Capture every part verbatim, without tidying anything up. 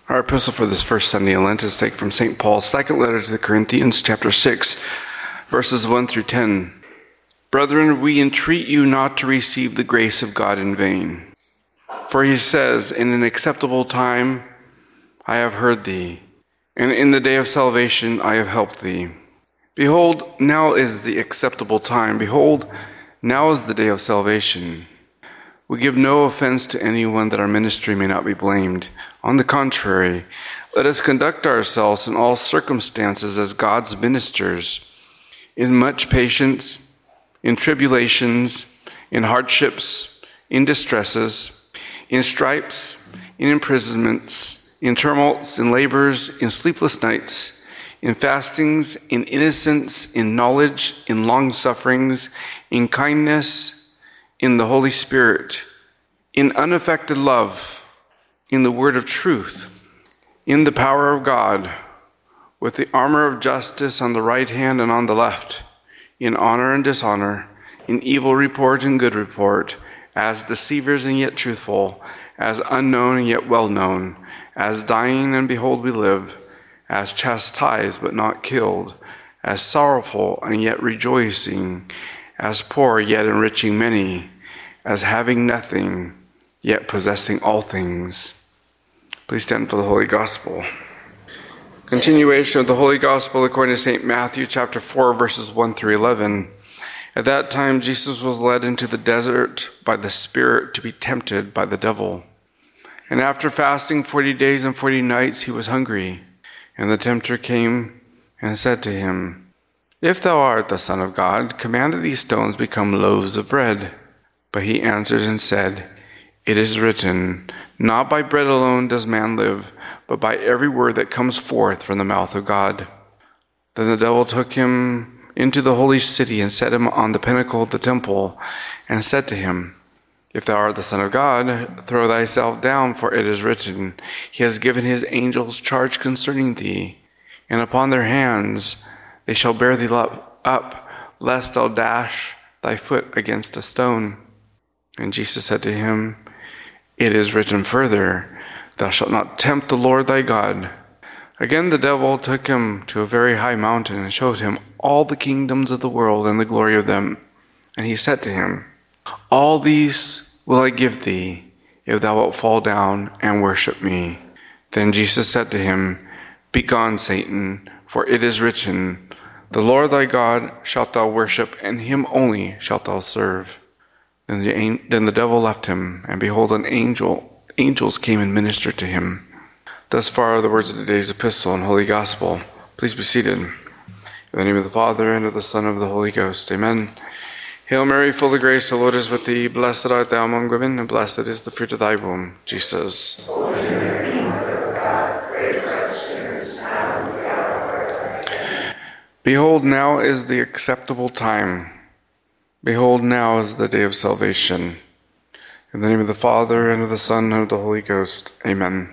Our epistle for this first Sunday in Lent is taken from Saint Paul's second letter to the Corinthians, chapter six, verses one through ten. Brethren, we entreat you not to receive the grace of God in vain. For he says, in an acceptable time I have heard thee, and in the day of salvation I have helped thee. Behold, now is the acceptable time. Behold, now is the day of salvation. We give no offense to anyone that our ministry may not be blamed. On the contrary, let us conduct ourselves in all circumstances as God's ministers, in much patience, in tribulations, in hardships, in distresses, in stripes, in imprisonments, in tumults, in labors, in sleepless nights, in fastings, in innocence, in knowledge, in long sufferings, in kindness, in the Holy Spirit, in unaffected love, in the word of truth, in the power of God, with the armor of justice on the right hand and on the left, in honor and dishonor, in evil report and good report, as deceivers and yet truthful, as unknown and yet well known, as dying and behold we live, as chastised but not killed, as sorrowful and yet rejoicing, as poor yet enriching many, as having nothing yet possessing all things. Please stand for the Holy Gospel. Continuation of the Holy Gospel according to Saint Matthew chapter four, verses one through eleven. At that time Jesus was led into the desert by the Spirit to be tempted by the devil. And after fasting forty days and forty nights he was hungry. And the tempter came and said to him, If thou art the Son of God, command that these stones become loaves of bread. But he answered and said, It is written, Not by bread alone does man live, but by every word that comes forth from the mouth of God. Then the devil took him into the holy city and set him on the pinnacle of the temple, and said to him, If thou art the Son of God, throw thyself down, for it is written, He has given his angels charge concerning thee, and upon their hands they shall bear thee up, lest thou dash thy foot against a stone. And Jesus said to him, It is written further, Thou shalt not tempt the Lord thy God. Again the devil took him to a very high mountain and showed him all the kingdoms of the world and the glory of them. And he said to him, All these will I give thee, if thou wilt fall down and worship me. Then Jesus said to him, Begone, Satan, for it is written, The Lord thy God shalt thou worship, and him only shalt thou serve. Then the, then the devil left him, and behold, an angel, angels came and ministered to him. Thus far are the words of today's epistle and Holy Gospel. Please be seated. In the name of the Father, and of the Son, and of the Holy Ghost. Amen. Hail Mary, full of grace, the Lord is with thee. Blessed art thou among women, and blessed is the fruit of thy womb, Jesus. Holy Mary, Mother of God, pray for us sinners, now and at the hour of our death. Behold, now is the acceptable time. Behold, now is the day of salvation. In the name of the Father, and of the Son, and of the Holy Ghost. Amen.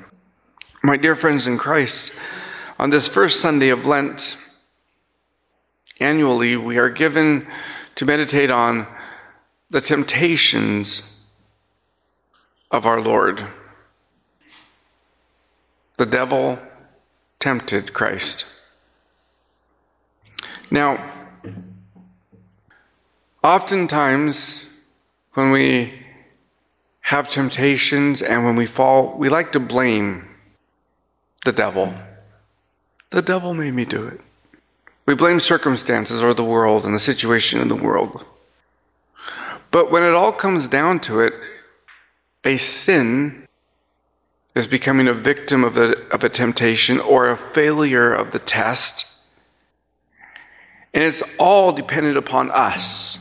My dear friends in Christ, on this first Sunday of Lent, annually we are given to meditate on the temptations of our Lord. The devil tempted Christ. Now, oftentimes, when we have temptations and when we fall, we like to blame the devil. The devil made me do it. We blame circumstances or the world and the situation in the world. But when it all comes down to it, a sin is becoming a victim of a, of a temptation or a failure of the test. And it's all dependent upon us.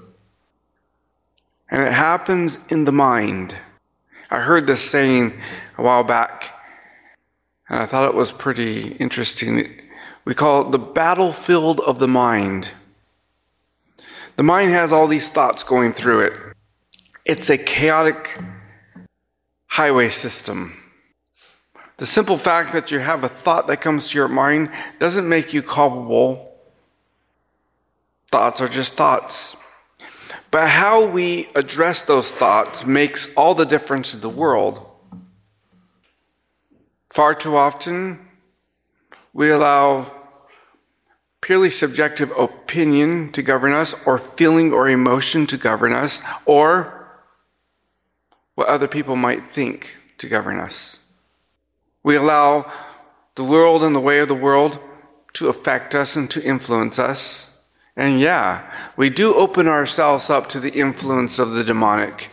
And it happens in the mind. I heard this saying a while back, and I thought it was pretty interesting. We call it the battlefield of the mind. The mind has all these thoughts going through it. It's a chaotic highway system. The simple fact that you have a thought that comes to your mind doesn't make you culpable. Thoughts are just thoughts. But how we address those thoughts makes all the difference in the world. Far too often, we allow purely subjective opinion to govern us, or feeling or emotion to govern us, or what other people might think to govern us. We allow the world and the way of the world to affect us and to influence us. And yeah, we do open ourselves up to the influence of the demonic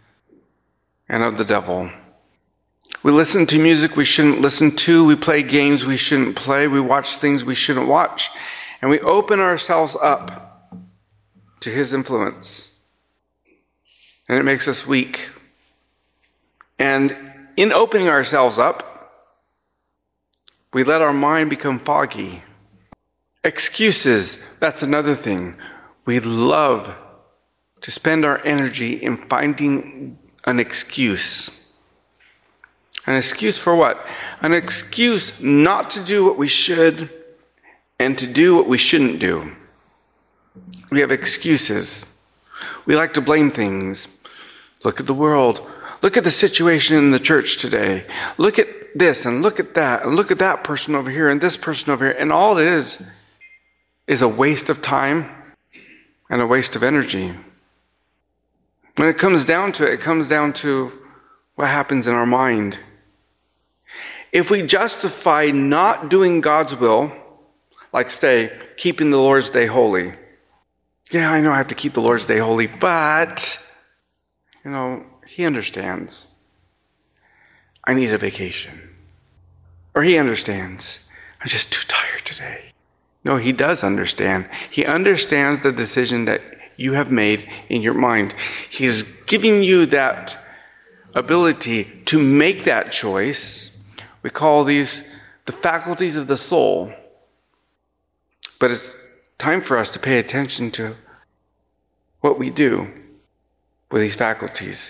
and of the devil. We listen to music we shouldn't listen to. We play games we shouldn't play. We watch things we shouldn't watch. And we open ourselves up to his influence. And it makes us weak. And in opening ourselves up, we let our mind become foggy. Excuses, that's another thing. We love to spend our energy in finding an excuse. An excuse for what? An excuse not to do what we should and to do what we shouldn't do. We have excuses. We like to blame things. Look at the world. Look at the situation in the church today. Look at this and look at that and look at that person over here and this person over here. And all it is is a waste of time and a waste of energy. When it comes down to it, it comes down to what happens in our mind. If we justify not doing God's will, like say, keeping the Lord's Day holy. Yeah, I know I have to keep the Lord's Day holy, but, you know, he understands. I need a vacation. Or he understands. I'm just too tired today. No, he does understand. He understands the decision that you have made in your mind. He's giving you that ability to make that choice. We call these the faculties of the soul. But it's time for us to pay attention to what we do with these faculties.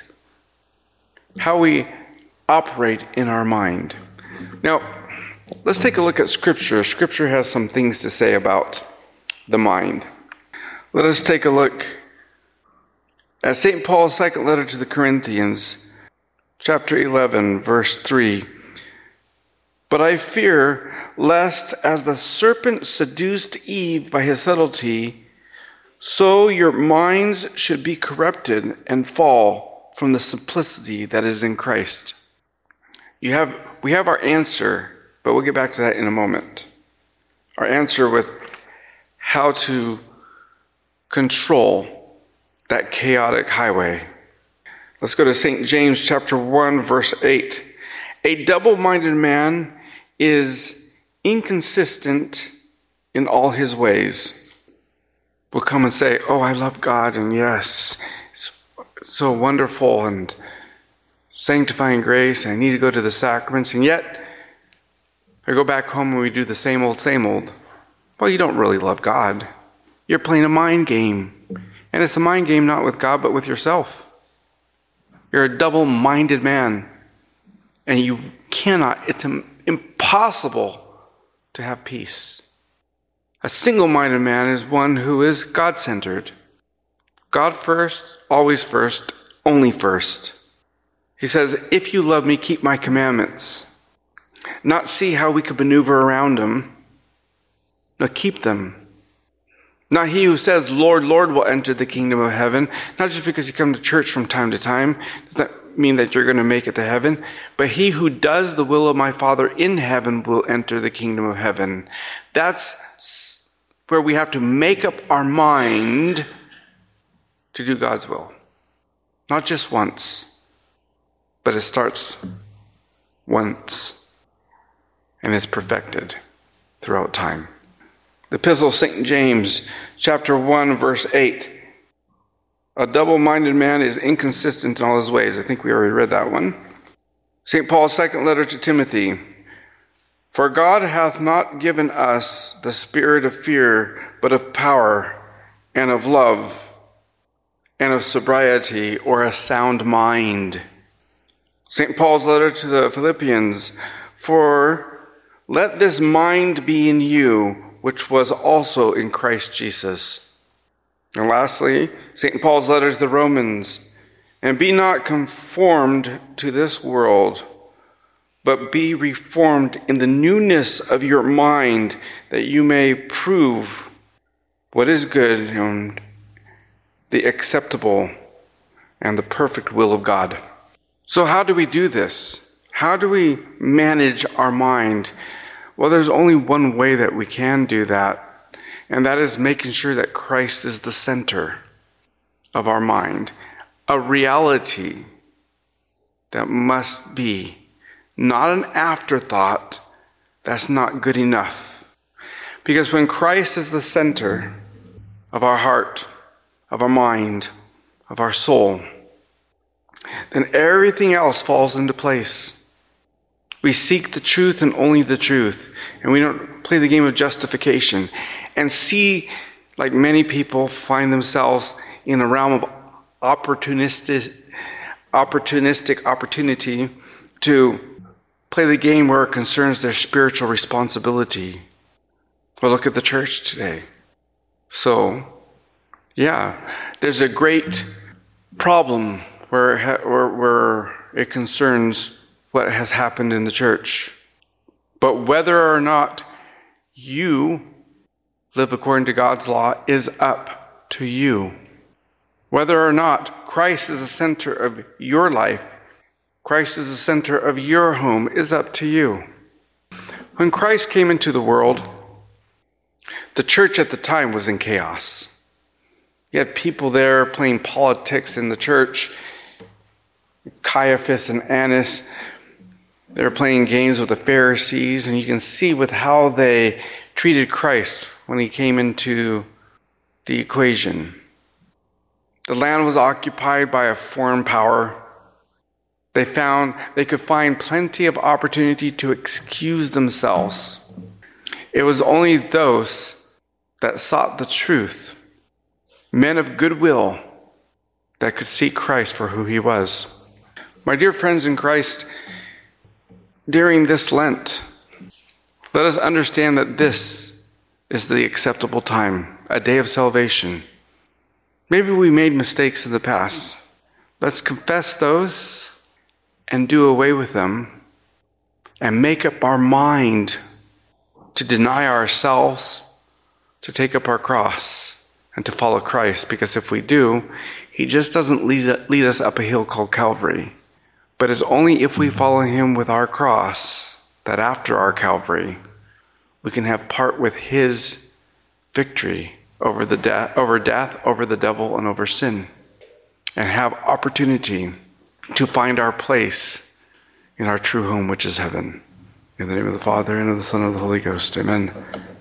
How we operate in our mind. Now, let's take a look at Scripture. Scripture has some things to say about the mind. Let us take a look at Saint Paul's second letter to the Corinthians, chapter eleven, verse three. But I fear lest as the serpent seduced Eve by his subtlety, so your minds should be corrupted and fall from the simplicity that is in Christ. You have, we have our answer, but we'll get back to that in a moment. Our answer with how to control that chaotic highway. Let's go to Saint James chapter one, verse eight. A double-minded man is inconsistent in all his ways. We'll come and say, oh, I love God, and yes, it's so wonderful, and sanctifying grace, and I need to go to the sacraments, and yet I go back home and we do the same old, same old. Well, you don't really love God. You're playing a mind game. And it's a mind game not with God, but with yourself. You're a double-minded man. And you cannot, it's impossible to have peace. A single-minded man is one who is God-centered. God first, always first, only first. He says, if you love me, keep my commandments. Not see how we could maneuver around them. No, keep them. Not he who says, Lord, Lord, will enter the kingdom of heaven. Not just because you come to church from time to time. Does that mean that you're going to make it to heaven? But he who does the will of my Father in heaven will enter the kingdom of heaven. That's where we have to make up our mind to do God's will. Not just once, but it starts once and is perfected throughout time. The Epistle of Saint James, chapter one, verse eight. A double-minded man is inconsistent in all his ways. I think we already read that one. Saint Paul's second letter to Timothy. For God hath not given us the spirit of fear, but of power and of love and of sobriety, or a sound mind. Saint Paul's letter to the Philippians. For let this mind be in you, which was also in Christ Jesus. And lastly, Saint Paul's letter to the Romans. And be not conformed to this world, but be reformed in the newness of your mind, that you may prove what is good and the acceptable and the perfect will of God. So how do we do this? How do we manage our mind? Well, there's only one way that we can do that, and that is making sure that Christ is the center of our mind, a reality that must be, not an afterthought that's not good enough. Because when Christ is the center of our heart, of our mind, of our soul, then everything else falls into place. We seek the truth and only the truth, and we don't play the game of justification and see, like many people find themselves in a realm of opportunistic, opportunistic opportunity to play the game where it concerns their spiritual responsibility. Well, look at the church today. So, yeah, there's a great problem where it, ha- where, where it concerns what has happened in the church. But whether or not you live according to God's law is up to you. Whether or not Christ is the center of your life, Christ is the center of your home, is up to you. When Christ came into the world, the church at the time was in chaos. You had people there playing politics in the church. Caiaphas and Annas, they were playing games with the Pharisees, and you can see with how they treated Christ when he came into the equation. The land was occupied by a foreign power. They found they could find plenty of opportunity to excuse themselves. It was only those that sought the truth, men of goodwill, that could see Christ for who he was. My dear friends in Christ, during this Lent, let us understand that this is the acceptable time, a day of salvation. Maybe we made mistakes in the past. Let's confess those and do away with them and make up our mind to deny ourselves, to take up our cross, and to follow Christ. Because if we do, he just doesn't lead us up a hill called Calvary. But it's only if we follow him with our cross that after our Calvary, we can have part with his victory over the death, over death, over the devil, and over sin, and have opportunity to find our place in our true home, which is heaven. In the name of the Father, and of the Son, and of the Holy Ghost. Amen.